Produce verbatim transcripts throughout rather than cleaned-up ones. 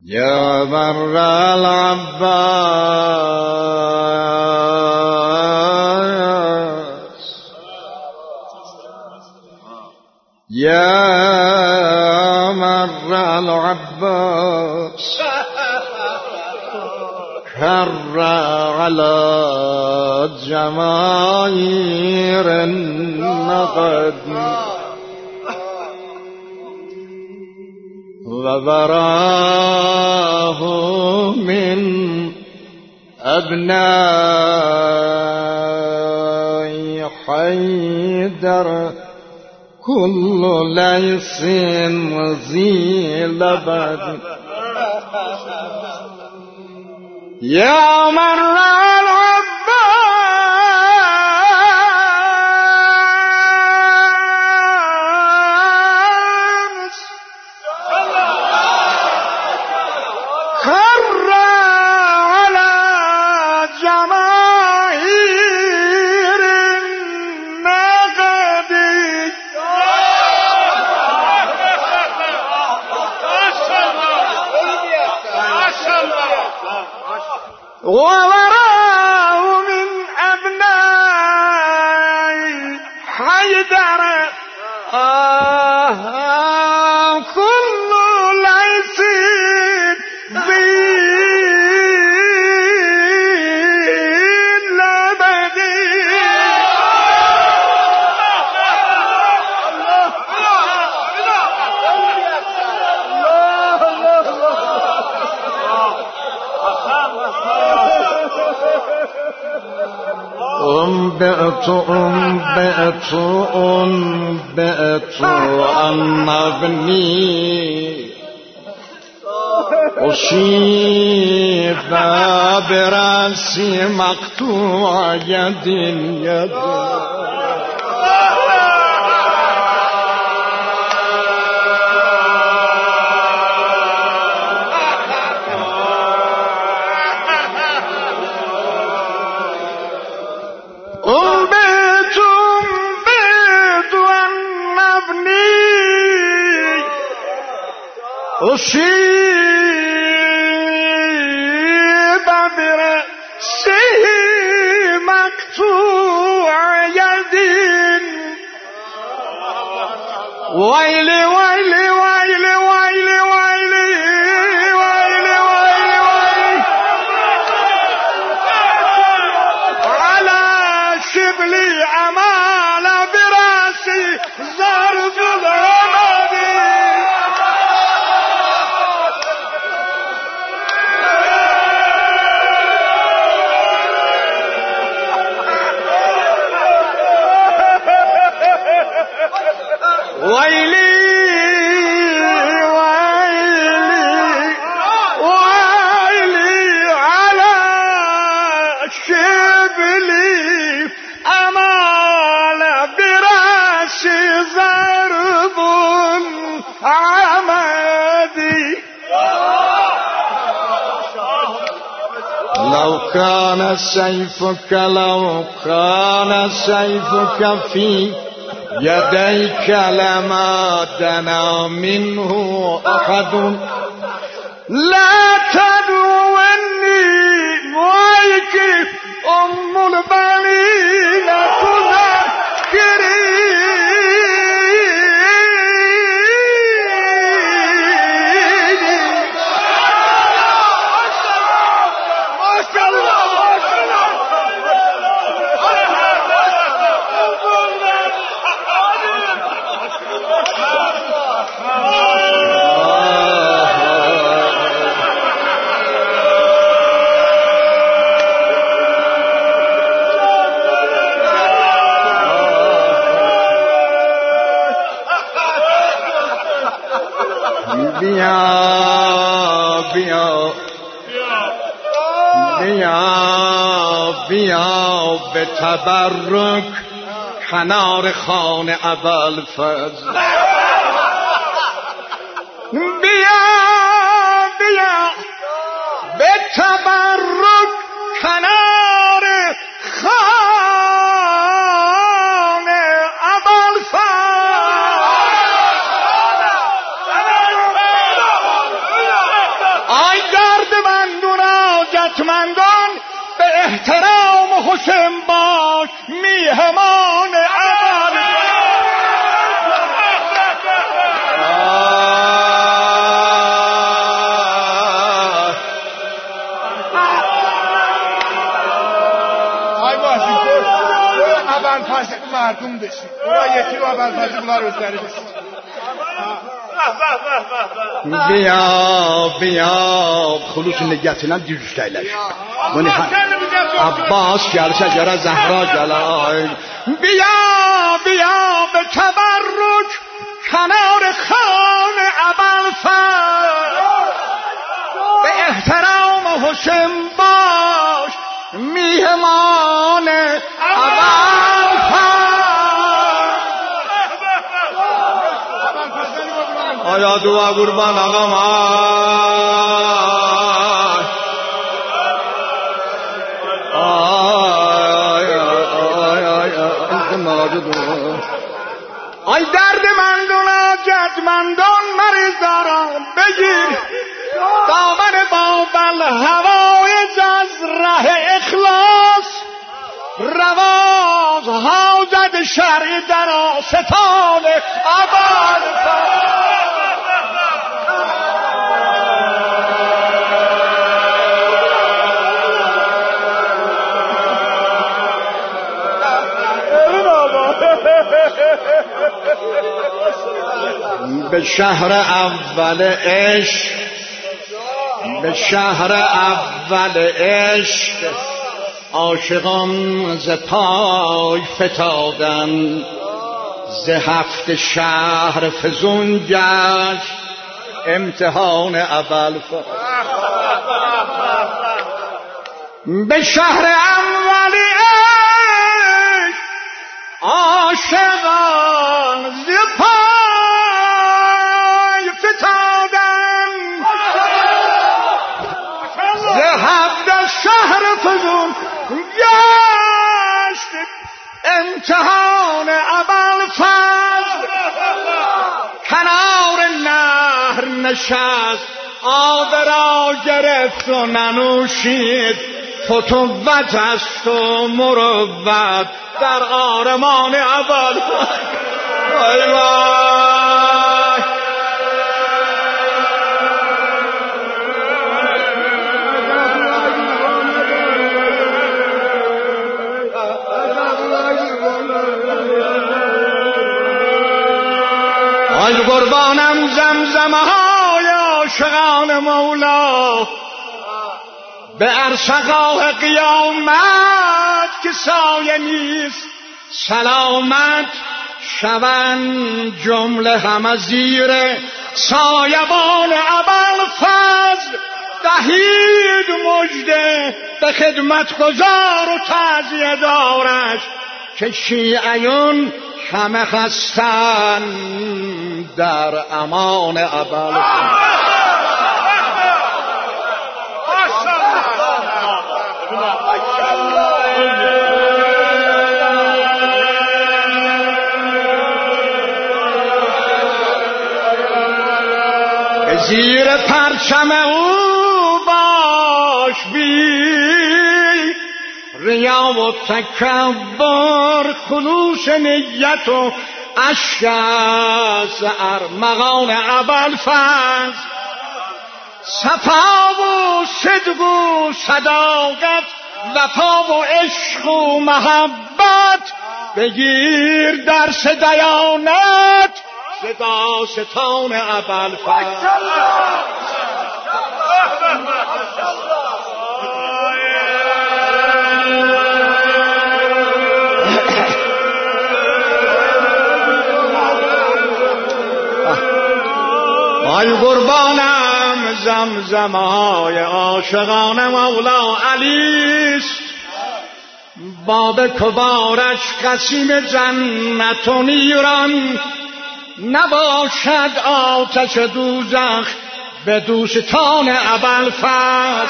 يا بر العباس يا مر العباس كر على جماهير النقد وبراه من أبناء حيدر كل ليس ذي لبد يا مر العباس خر على جماهير النقد ووراه من أبناء حيدر آه كل ليس ذي لبد أنبئت أنبئت أنبئت أن ابني أصيب برأس مقطوع يد يد أنبئت أنبئت أن ابني أصيب برأسه مقطوع يد ويلي ويلي ويلي ويلي ويلي ويلي ويلي ويلي على شبلي أمال برأسي ضرب العمد ويلي ويلي ويلي على شبلي أمال برأسي ضرب عمدي لو كان سيفك لو كان سيفك في يديك لما دنا منه أحد لا تدعني ويك أم البنين تذكري بیا بیا بیا بیا به تبرک کنار خانه ابوالفضل بیا بیا به تبرک کنار خانه ابوالفضل حاجتمندان به احترام حسین باش میهمان اول. اول پس مردم بشید اونا یکی رو اول پس بلا رو سری بشید. بیا بیا خلوص نگهتنم دیروز کهیلش منی عباس گل شجر زهرا جلال. بیا بیا به تبرک کنار خان ابوالفضل به احترام حسین باش میهمان ابوالفضل. آیا دعا قربان آقا من آی آی آی آی درد من دونا جدمندان مریض دارم بگیر دامن بابل هوایج از ره اخلاص رواز حاجت شرعی در آستان ابوالفضل. به شهر اول عشق به شهر اول عشق عاشقان ز پای فتادن ز هفت شهر فزون گشت امتحان ابوالفضل. به شهر اول عشق عاشقان ز پای فتادن ز هفت شهر فزون گشت امتحان ابوالفضل. کنار نهر نشست آب را گرفت و ننوشید فتوت است و مروت در آرمان ابوالفضل. وای وای آی قربانم زمزمه های عاشقان مولا به ارسقاه قیامت که سایه نیست سلامت شوند جمله همه زیر سایبان ابوالفضل. دهید مژده به خدمتگزار و تعزیه دارش که شیعیون همه هستن در امان ابوالفضل. زیر پرچم او باش بی ریا و تکبر خلوص نیت و اشک از ارمغان ابوالفضل. صفا و صدق و صداقت وفا و عشق و محبت بگیر درس دیانت صدا ستان ابوالفضل. آی قربانم زمزمهای عاشقان مولا علیست باب کبارش قسیم جنت و نیران نباشد آتش دوزخ به دوستان ابوالفضل.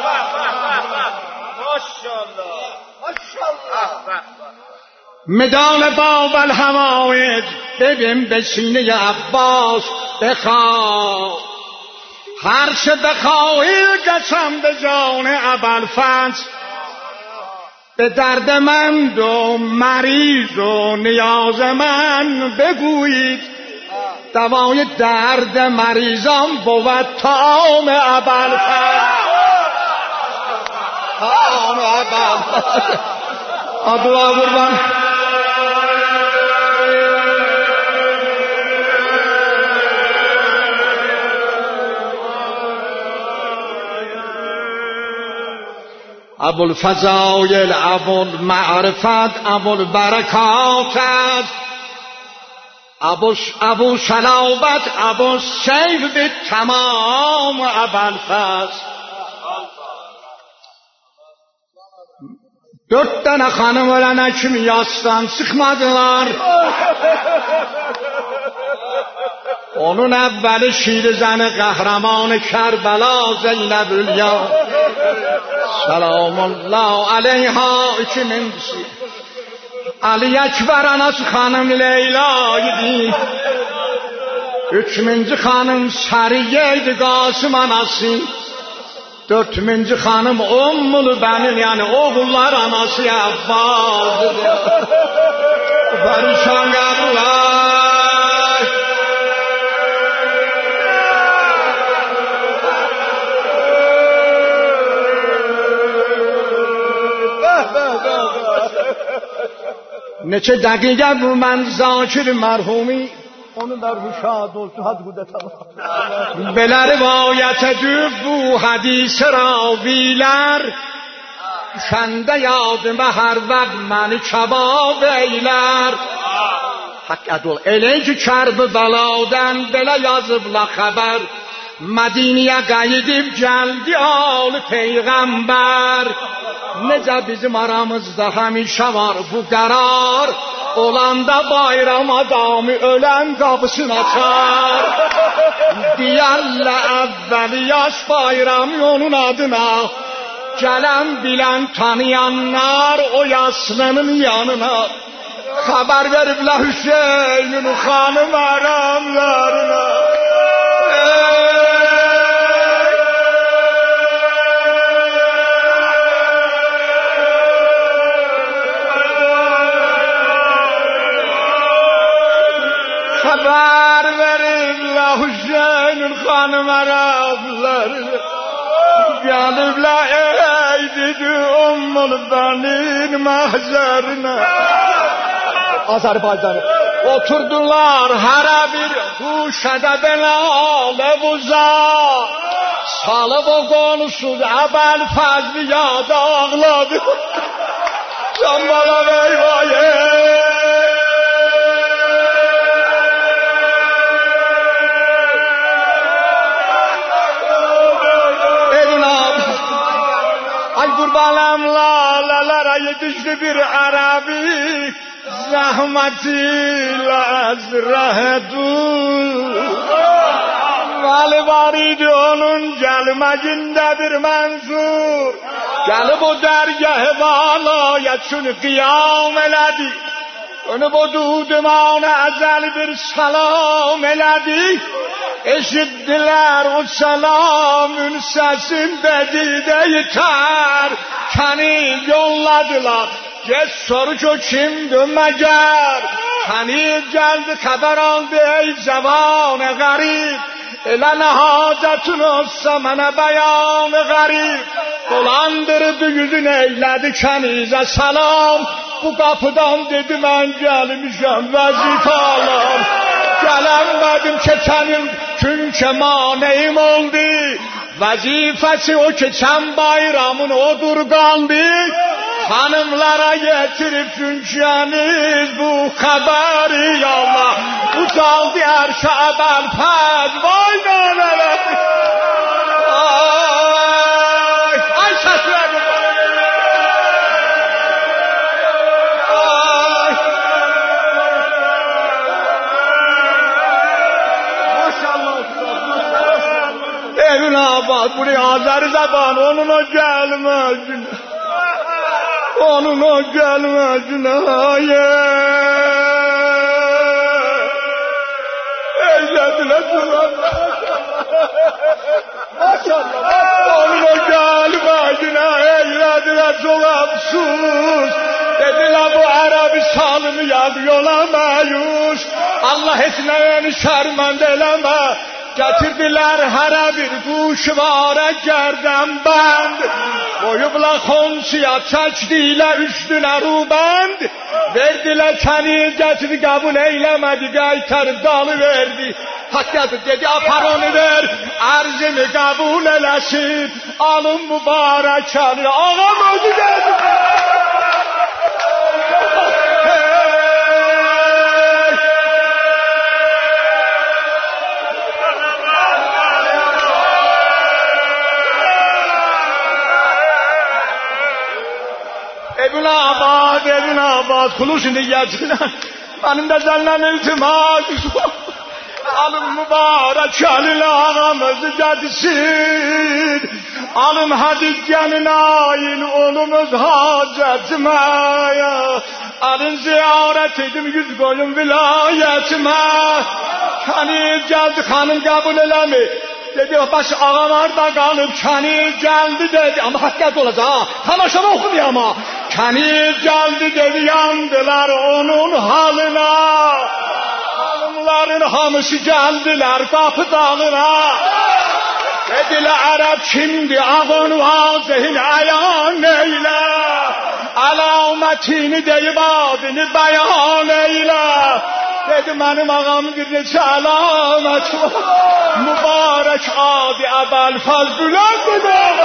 مدال باب الهوایج ببین به سینه عباس بخواه هر چه بخواهی گشم به جان ابوالفضل به درد من و مریض و نیاز من بگویید دوای درد مریضان بود طعام ابوالفضل طعام ابوالفضل دعا قربان ابوالفضایل ابوالمعرفت ابوالبرکات ابو ابو شلاوت ابو سیف به تمام ابوالفضل dört tane hanım ölene kimi yastan sıkmadılar. Onun evveli şirizəni qəhrəmanı Kərbəla Zeynəbülya Selamullah aleyha iki minci Ali Ekber anası hanım Leyla idi. Üç minci hanım Sariye idi Qasım anası. Dört minci hanım Ummul Benin yani oğullar anası Abbas. Barışan qabılar. Neçə dəqiqə bu mən Zakir mərhumi onun da ruhu şad olsun hadi qudətam. Belə rivayət edib bu hadis ravilər düşəndə yadıma hər vaxt məni kabab eylər. Haqqət ol elə ki Kərbəladan belə yazıbla xəbər Mədiniyə qayıdıb gəldi al peyğəmbər. Necə bizim aramızda həmişə var bu qərar olanda bayram adamı ölən qapısını açar. Deyərlə əvvəli yaş bayramı onun adına gələn bilən tanıyanlar o yaslının yanına xəbər veriblər Hüseynin xanım aramlarına. Xəbər verirlər Hüseynin xanım ərəblərə gəliblər ey dedi Ummul Benin məhzərinə. Azərbaycanı oturdular hərə bir huşədə belələ buza salıb o qonusuz Əbəlfəzli yada ağladı. Can bala veyvaye Qurbanım lalalara yetişti bir Arabi zahmetiyle azrahedu. Vali var idi onun gelmecinde bir mensur. Gelip o dergah-ı balaya çünkü kıyam eledi. Onu bu dudumana ezel bir salam eledi. Eşittiler o salamın sesinde dide yeter. Kani yolladılar. Geç soru ki kimdi meğer. Kani geldi haber aldı ey zevane garip. Elə nə hacətin olsa mənə bəyan-ı qərib. Dolandırdı yüzün eylədi kənizə salam. Bu qapıdan dedi mən gəlmişəm vəzifə alam. Gələnmədim keçənim çünkü maneyim oldu. Vəzifəsi o keçən bayramın odur qaldı. Hanımlara getirip çünküniz bu xəbəri Allah. Ucaldı ərşə Əbəlfəz vay naneler. Ay, ay səslər. Ay. Maşallah. Evin abad buraya Azeri zaban onun o gelmez. Onun o gelmezine hayır eylediler duran Onu gel Medine eylediler çok afsus. Dediler bu Arabi salmayan yola məyus. Allah etməyəni şərmənd eləmə. Getirdiler hərə bir quşvara gərdən bənd. Koyublar xonsiya çəkdiler üstüne rubend. Verdiler kəni getir qəbul eyləmədi. Qaytarıb dalı verdi. Hakkıdır dedi apar onu ver. Ərzimi qəbul eləsin. Alın mübarək kəni. Ağam özü geldi. Ebn Abad, Ebn Abad, xulus niyyətinə mənim də səndən iltimas. Alın mübarək əlin ağamızı gətirsin. Alın hadiyyənin ayin olumuz hacətimə. Alın ziyarət edim yüz qoyun vilayətimə. Kənir gəldi xanım qəbul eləmi. Dedi baş ağalar da qalıb kənir gəldi dedi. Amma haqqət olacaq ha. Tamaşada oxudu ama. Kənir gəldi dedi yandılar onun halına. Hanımların hamısı gəldiler qapı dağına. Dediler Arap kimdi ağın vazihini ayan eyle. Alametini deyib adını bayan eyle. Dedi mənim ağamın bir neçə əlamət var. Mübarək adi Əbəlfəz Bülən budur.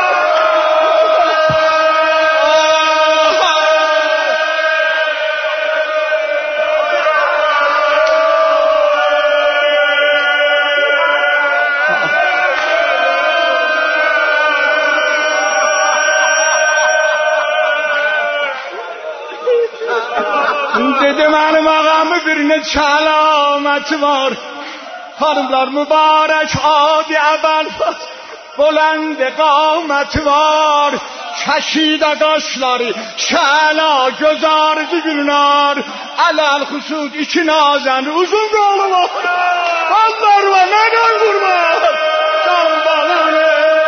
Dedi mənim ağamı bir neçə əlaməti var. Hanımlar mübarək adi Əbəlfəz Bulənd qaməti var. Kəşidə qaşları şəla gözardı gülnar. Ələl xusud iki nazən uzun qolu var. Allah və məndən qurban. Can balanı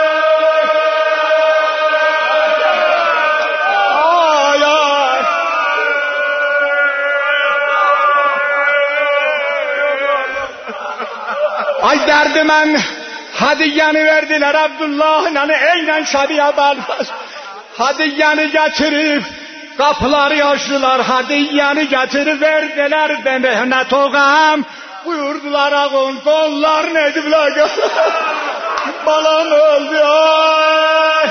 ay derdi mən hadiyyəni verdiler Abdullah'la eyle Şabi Əbəlfəz. Hadiyyəni getirip kapıları açtılar. Hadiyyəni getirip verdiler be mehnet oğam. Buyurdular ağın kollarını edibler. Balam öldü ay.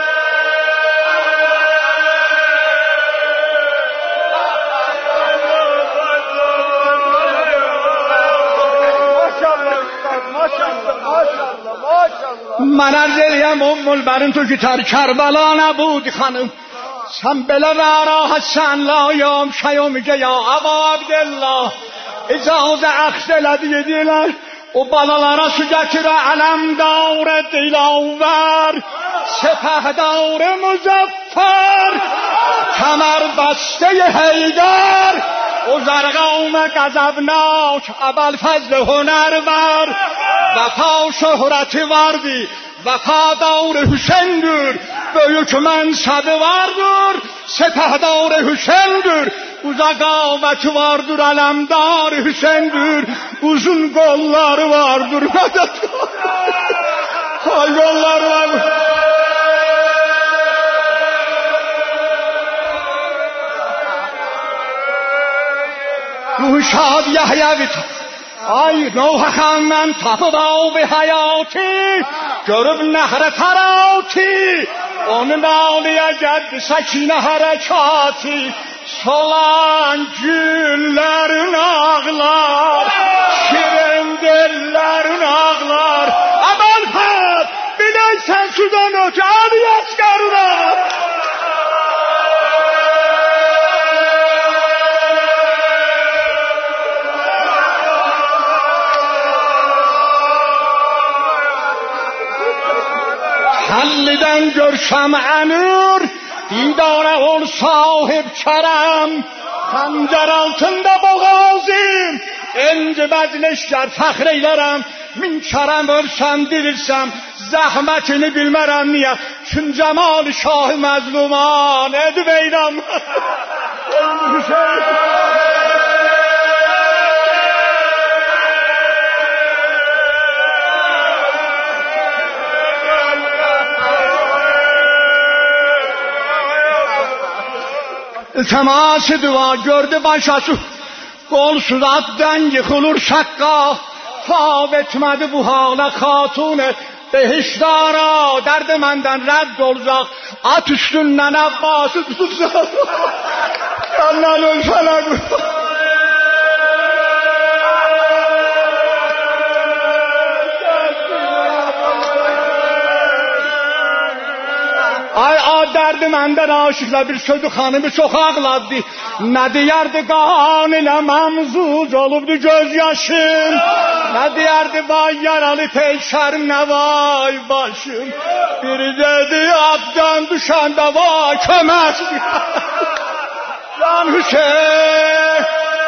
من از eləyəm Ümmülbərin تو ki tər Kərbəla nəbudi xanım. Sən belə rəhsən layam şeyo müge ya Əbu Abdillah. İcazə əxz elədi yedilər. O balalara su gətirə ələmdar dilavər. Səpəhdar müzəffər. Kəmər bəstə Heydər. O zərqam qəzəbnak Əbəlfəzl hünərvər. Vəfa şöhrəti vardı. Vəfadar Hüseyindir. Böyük mənsəbi vardır. Səpəhdar Hüseyindir. Uzaq qaməti vardır. Ələmdar Hüseyindir. Uzun qolları vardır. Hay qollar vardır. Ruh şad Yahya bit. Ay Nuh xandan tapıb abi hayatı. Görüb nəhrə tarati. Onun ağlıya gəldi səkinə hərəkatı. Solan güllərin ağlar. Şirin dillərin ağlar. Əbəlfəz biləysən sudan ötü Ali Əsgərin ağlar. Hallidən görsəm ənür, didara ol sahib kərəm, xəncər altında boğazım, enci bəcləşgər fəxr eylərəm, min kərəm ölsəm dirilsəm zəhmətini bilmərəm niyə çün cəmal şah-ı məzluman edib eynəm Teması dua gördü başası Kol suratdan yıkılır şakka Tab etmedi bu hala hatune Behişdara derdi menden redd olacak At üstünden Abbas'ı tutacak Allah'ın ölfeler Ay a derdi məndən aşıqla bir sözü xanımı çox ağladı Nə deyərdi qan ilə məmzuz olubdu göz yaşım Nə deyərdi vay yaralı peşərim nə vay başım Biri dedi abdan düşəndə vay kömək Can Hüseyin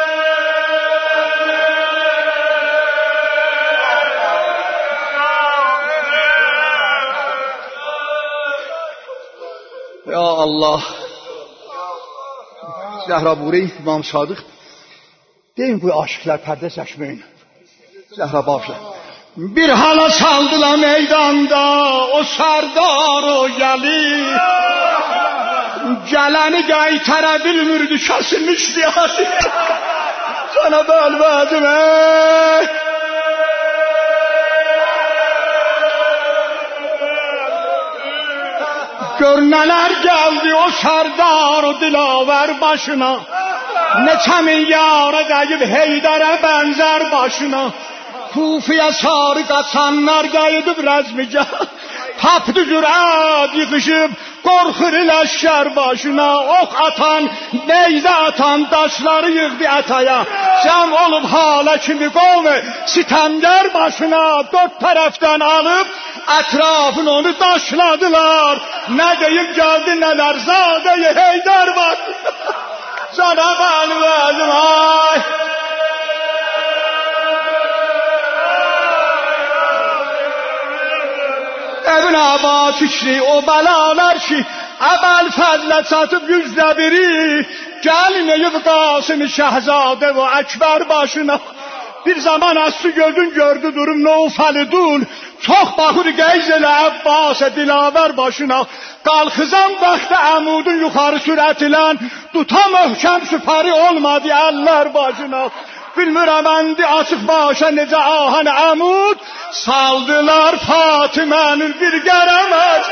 Ya Allah Zəhra Buri, İmam Sadıq Deyin bu aşıqlar pərdə çəkməyin Zəhra Bafşa Bir hala çaldılar meydanda O sərdar o gəlir Gələni qaytara bilmirdi Kəsilmişdi hadi Sana bölmədim ey Gör neler geldi o serdar o dilaver başına Neçəmin yara deyib Heydərə benzer başına Kufiyə sarı qaçanlar qayıdıb rəzmigah Tapdı cürət yıxışıb Qorxur iləşkər başına Ox atan, neyzə atan Daşları yığdı ətaya Cəm olub hala kimi qovmi Sitəmgər başına Dörd tərəfdən alıb Ətrafını onu daşladılar Nə deyib gəldi nələr Zadəyi Heydər var Canab əlvədim ay Evin abad fikri o bəlalar ki Əbəl fəzlə çatıb yüzdə biri Gəlməyib Qasım Şəhzadə və Əkbər başına Bir zaman aslı gözün gördü durum Nofəli dul Çox baxır qeyz elə Əbbas dilavər başına Qalxızan bəxtə əmudun yuxarı sürət ilən Tuta möhkəm süpəri olmadı əllər başına Bilmirəm əndi açıq başa necə ahan əmud Saldılar Fatimənin bir qərəməc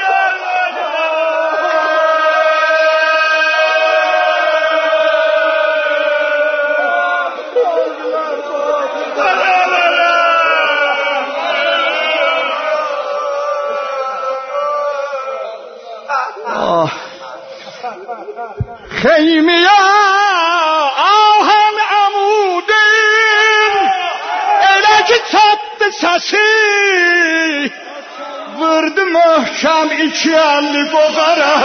Xeymiyə ahən əmudin Elə ki çatdı səsi Vırdı möhkəm iki əlli qoqara